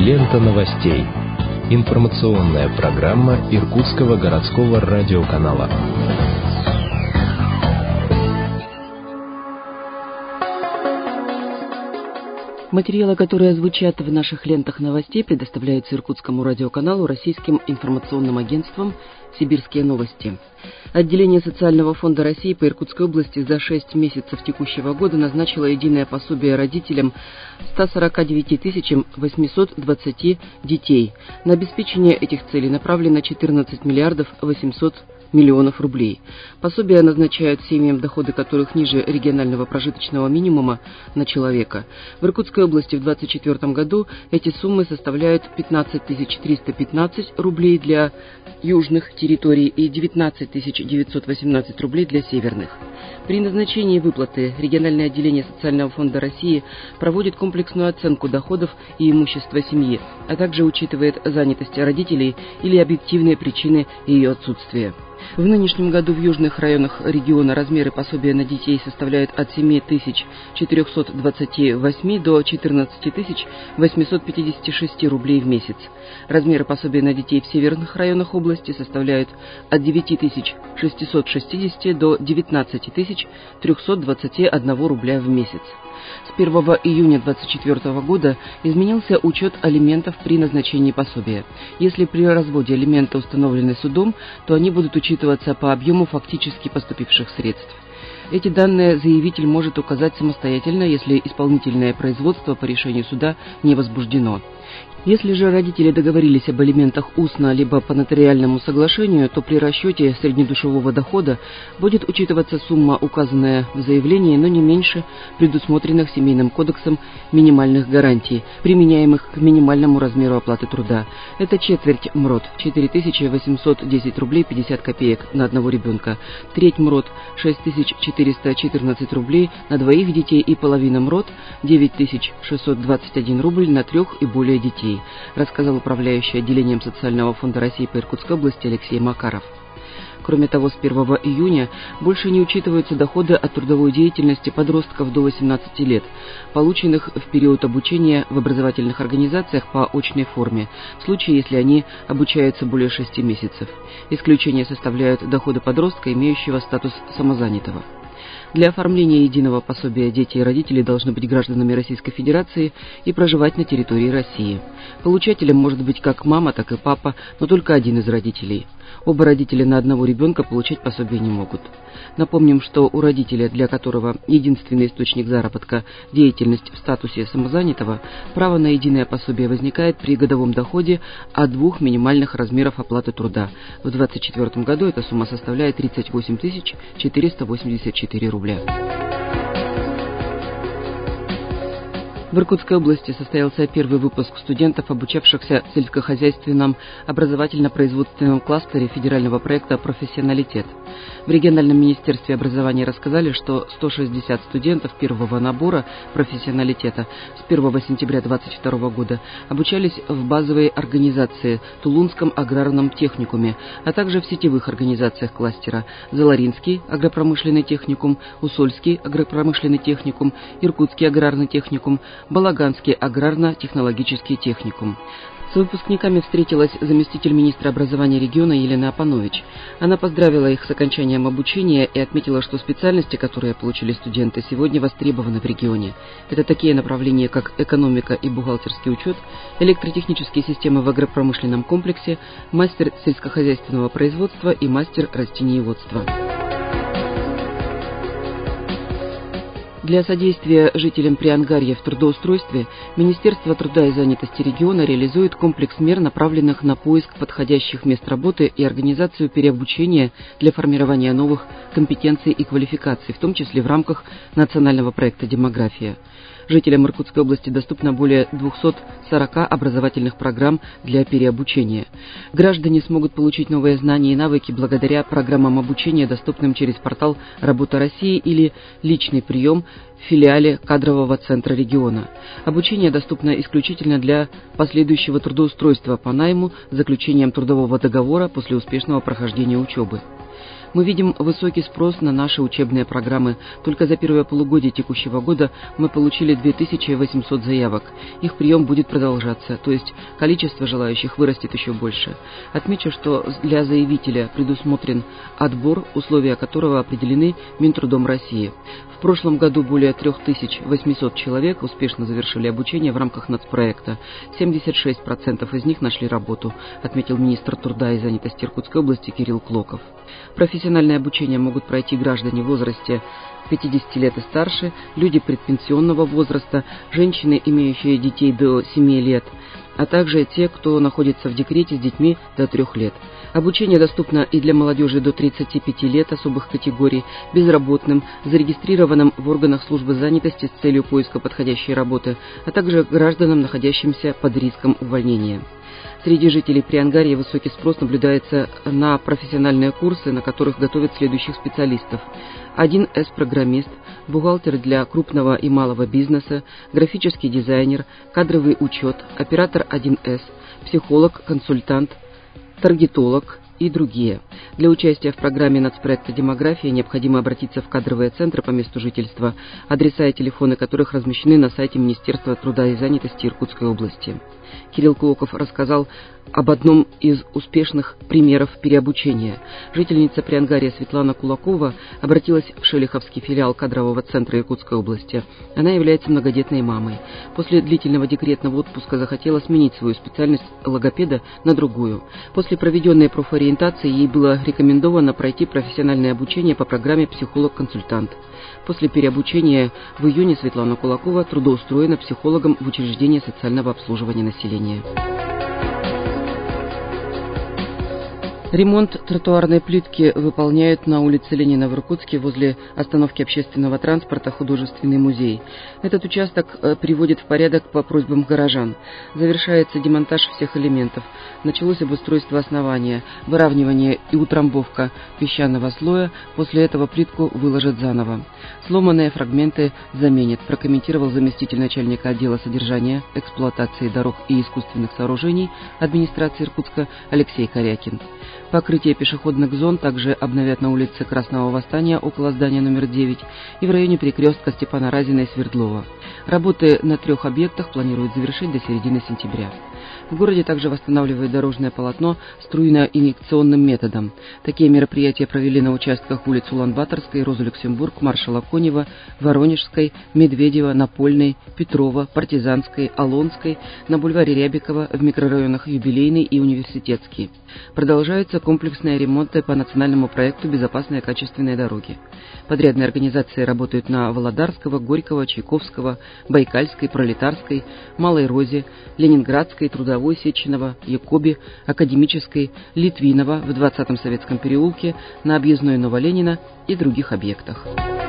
Лента новостей. Информационная программа Иркутского городского радиоканала. Материалы, которые звучат в наших лентах новостей, предоставляются Иркутскому радиоканалу Российским информационным агентством «Сибирские новости». Отделение Социального фонда России по Иркутской области за 6 месяцев текущего года назначило единое пособие родителям 149 820 детей. На обеспечение этих целей направлено 14 миллиардов 800 миллионов рублей. Пособия назначают семьям, доходы которых ниже регионального прожиточного минимума на человека. В Иркутской области в 2024 году эти суммы составляют 15 315 рублей для южных территорий и 19 918 рублей для северных. При назначении выплаты региональное отделение Социального фонда России проводит комплексную оценку доходов и имущества семьи, а также учитывает занятость родителей или объективные причины ее отсутствия. В нынешнем году в южных районах региона размеры пособия на детей составляют от 7 428 до 14 856 рублей в месяц. Размеры пособия на детей в северных районах области составляют от 9 660 до 19 321 рубля в месяц. С 1 июня 2024 года изменился учет алиментов при назначении пособия. Если при разводе алименты установлены судом, то они будут учитываться по объему фактически поступивших средств. Эти данные заявитель может указать самостоятельно, если исполнительное производство по решению суда не возбуждено. Если же родители договорились об алиментах устно либо по нотариальному соглашению, то при расчете среднедушевого дохода будет учитываться сумма, указанная в заявлении, но не меньше предусмотренных Семейным кодексом минимальных гарантий, применяемых к минимальному размеру оплаты труда. Это четверть МРОТ – 4810 рублей 50 копеек на одного ребенка, треть МРОТ – 6414 рублей на двоих детей и половина МРОТ – 9621 рубль на 3 и более детей, рассказал управляющий отделением Социального фонда России по Иркутской области Алексей Макаров. Кроме того, с 1 июня больше не учитываются доходы от трудовой деятельности подростков до 18 лет, полученных в период обучения в образовательных организациях по очной форме, в случае, если они обучаются более 6 месяцев. Исключение составляют доходы подростка, имеющего статус самозанятого. Для оформления единого пособия дети и родители должны быть гражданами Российской Федерации и проживать на территории России. Получателем может быть как мама, так и папа, но только один из родителей. Оба родителя на одного ребенка получать пособие не могут. Напомним, что у родителя, для которого единственный источник заработка – деятельность в статусе самозанятого, право на единое пособие возникает при годовом доходе от 2 минимальных размеров оплаты труда. В 2024 году эта сумма составляет 38 484 рубля. В Иркутской области состоялся первый выпуск студентов, обучавшихся в сельскохозяйственном образовательно-производственном кластере федерального проекта «Профессионалитет». В региональном министерстве образования рассказали, что 160 студентов первого набора «Профессионалитета» с 1 сентября 2022 года обучались в базовой организации Тулунском аграрном техникуме, а также в сетевых организациях кластера Заларинский агропромышленный техникум, Усольский агропромышленный техникум, Иркутский аграрный техникум, Балаганский аграрно-технологический техникум. С выпускниками встретилась заместитель министра образования региона Елена Апанович. Она поздравила их с окончанием обучения и отметила, что специальности, которые получили студенты, сегодня востребованы в регионе. Это такие направления, как экономика и бухгалтерский учет, электротехнические системы в агропромышленном комплексе, мастер сельскохозяйственного производства и мастер растениеводства. Для содействия жителям Приангарья в трудоустройстве Министерство труда и занятости региона реализует комплекс мер, направленных на поиск подходящих мест работы и организацию переобучения для формирования новых компетенций и квалификаций, в том числе в рамках национального проекта «Демография». Жителям Иркутской области доступно более 240 образовательных программ для переобучения. Граждане смогут получить новые знания и навыки благодаря программам обучения, доступным через портал «Работа России» или личный прием в филиале кадрового центра региона. Обучение доступно исключительно для последующего трудоустройства по найму с заключением трудового договора после успешного прохождения учебы. Мы видим высокий спрос на наши учебные программы. Только за первое полугодие текущего года мы получили 2800 заявок. Их прием будет продолжаться, то есть количество желающих вырастет еще больше. Отмечу, что для заявителя предусмотрен отбор, условия которого определены Минтрудом России. В прошлом году более 3800 человек успешно завершили обучение в рамках нацпроекта. 76% из них нашли работу, отметил министр труда и занятости Иркутской области Кирилл Клоков. Профессиональное обучение могут пройти граждане в возрасте 50 лет и старше, люди предпенсионного возраста, женщины, имеющие детей до 7 лет, а также те, кто находится в декрете с детьми до 3 лет. Обучение доступно и для молодежи до 35 лет особых категорий, безработным, зарегистрированным в органах службы занятости с целью поиска подходящей работы, а также гражданам, находящимся под риском увольнения. Среди жителей Приангарья высокий спрос наблюдается на профессиональные курсы, на которых готовят следующих специалистов: 1С-программист, бухгалтер для крупного и малого бизнеса, графический дизайнер, кадровый учет, оператор 1С, психолог, консультант, таргетолог и другие. Для участия в программе нацпроекта «Демография» необходимо обратиться в кадровые центры по месту жительства, адреса и телефоны которых размещены на сайте Министерства труда и занятости Иркутской области. Кирилл Клоков рассказал об одном из успешных примеров переобучения. Жительница Приангарья Светлана Кулакова обратилась в Шелиховский филиал кадрового центра Иркутской области. Она является многодетной мамой. После длительного декретного отпуска захотела сменить свою специальность логопеда на другую. После проведенной профориентации ей было рекомендовано пройти профессиональное обучение по программе «Психолог-консультант». После переобучения в июне Светлана Кулакова трудоустроена психологом в учреждении социального обслуживания населения. Ремонт тротуарной плитки выполняют на улице Ленина в Иркутске возле остановки общественного транспорта «Художественный музей». Этот участок приводит в порядок по просьбам горожан. Завершается демонтаж всех элементов. Началось обустройство основания, выравнивание и утрамбовка песчаного слоя. После этого плитку выложат заново. Сломанные фрагменты заменят, прокомментировал заместитель начальника отдела содержания, эксплуатации дорог и искусственных сооружений администрации Иркутска Алексей Корякин. Покрытие пешеходных зон также обновят на улице Красного Восстания около здания номер 9 и в районе перекрестка Степана Разина и Свердлова. Работы на 3 объектах планируют завершить до середины сентября. В городе также восстанавливают дорожное полотно струйно-инъекционным методом. Такие мероприятия провели на участках улиц Улан-Баторской, Роза-Люксембург, маршала Конева, Воронежской, Медведева, Напольной, Петрова, Партизанской, Олонской, на бульваре Рябикова, в микрорайонах Юбилейный и Университетский. Продолжаются комплексные ремонты по национальному проекту «Безопасные качественные дороги». Подрядные организации работают на Володарского, Горького, Чайковского, Байкальской, Пролетарской, Малой Розе, Ленинградской, Трудовой, Сеченова, Якоби, Академической, Литвинова в 20-м Советском переулке, на объездной Новоленина и других объектах.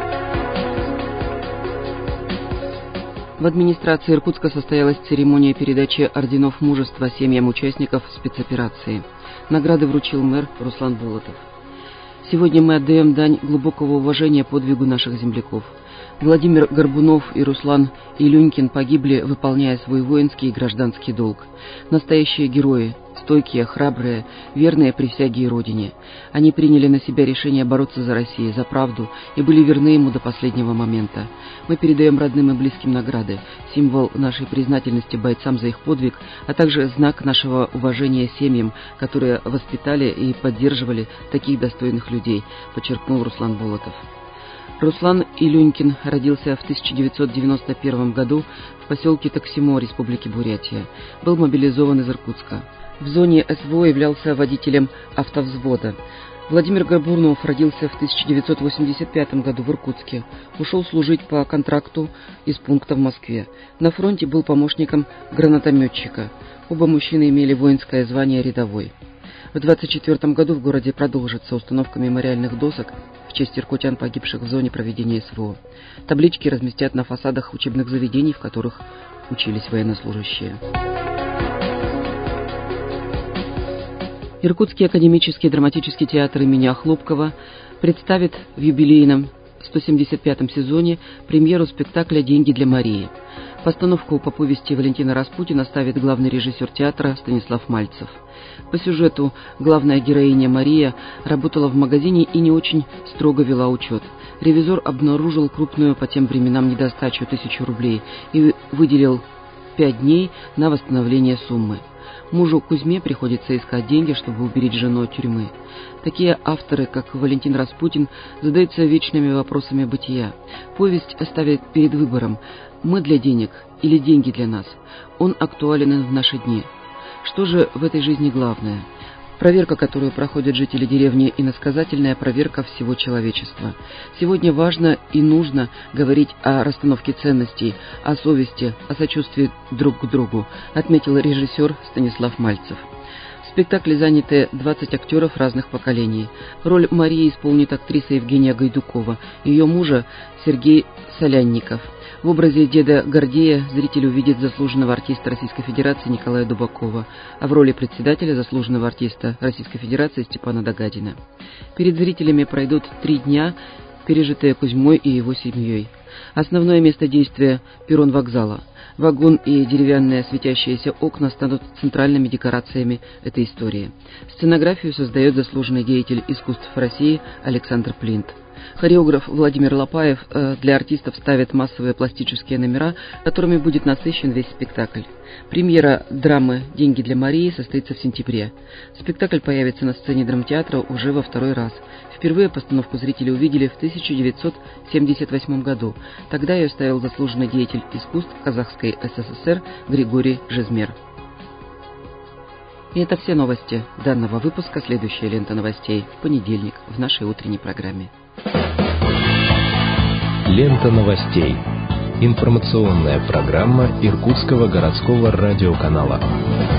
В администрации Иркутска состоялась церемония передачи орденов мужества семьям участников спецоперации. Награды вручил мэр Руслан Болотов. Сегодня мы отдаем дань глубокого уважения подвигу наших земляков. Владимир Горбунов и Руслан Илюнькин погибли, выполняя свой воинский и гражданский долг. Настоящие герои, стойкие, храбрые, верные присяге и Родине. Они приняли на себя решение бороться за Россию, за правду и были верны ему до последнего момента. Мы передаем родным и близким награды, символ нашей признательности бойцам за их подвиг, а также знак нашего уважения семьям, которые воспитали и поддерживали таких достойных людей, подчеркнул Руслан Болотов. Руслан Илюнькин родился в 1991 году в поселке Таксимо, Республики Бурятия. Был мобилизован из Иркутска. В зоне СВО являлся водителем автовзвода. Владимир Горбунов родился в 1985 году в Иркутске. Ушел служить по контракту из пункта в Москве. На фронте был помощником гранатометчика. Оба мужчины имели воинское звание рядовой. В 1924 году в городе продолжится установка мемориальных досок в честь иркутян, погибших в зоне проведения СВО. Таблички разместят на фасадах учебных заведений, в которых учились военнослужащие. Иркутский академический драматический театр имени Охлопкова представит в юбилейном в 175-м сезоне премьеру спектакля «Деньги для Марии». Постановку по повести Валентина Распутина ставит главный режиссер театра Станислав Мальцев. По сюжету главная героиня Мария работала в магазине и не очень строго вела учет. Ревизор обнаружил крупную по тем временам недостачу 1000 рублей и выделил 5 дней на восстановление суммы. Мужу Кузьме приходится искать деньги, чтобы уберечь жену от тюрьмы. Такие авторы, как Валентин Распутин, задаются вечными вопросами бытия. Повесть ставит перед выбором: мы для денег или деньги для нас. Он актуален и в наши дни. Что же в этой жизни главное? Проверка, которую проходят жители деревни, иносказательная проверка всего человечества. Сегодня важно и нужно говорить о расстановке ценностей, о совести, о сочувствии друг к другу, отметил режиссер Станислав Мальцев. В спектакле заняты 20 актеров разных поколений. Роль Марии исполнит актриса Евгения Гайдукова, ее мужа Сергей Солянников. В образе деда Гордея зритель увидит заслуженного артиста Российской Федерации Николая Дубакова, а в роли председателя заслуженного артиста Российской Федерации Степана Дагадина. Перед зрителями пройдут 3 дня, пережитые Кузьмой и его семьей. Основное место действия – перрон вокзала. Вагон и деревянные светящиеся окна станут центральными декорациями этой истории. Сценографию создает заслуженный деятель искусств России Александр Плинт. Хореограф Владимир Лопаев для артистов ставит массовые пластические номера, которыми будет насыщен весь спектакль. Премьера драмы «Деньги для Марии» состоится в сентябре. Спектакль появится на сцене драмтеатра уже во 2-й раз. Впервые постановку зрители увидели в 1978 году. Тогда ее ставил заслуженный деятель искусств Казахской ССР Григорий Жизмер. И это все новости данного выпуска. Следующая лента новостей в понедельник в нашей утренней программе. Лента новостей. Информационная программа Иркутского городского радиоканала.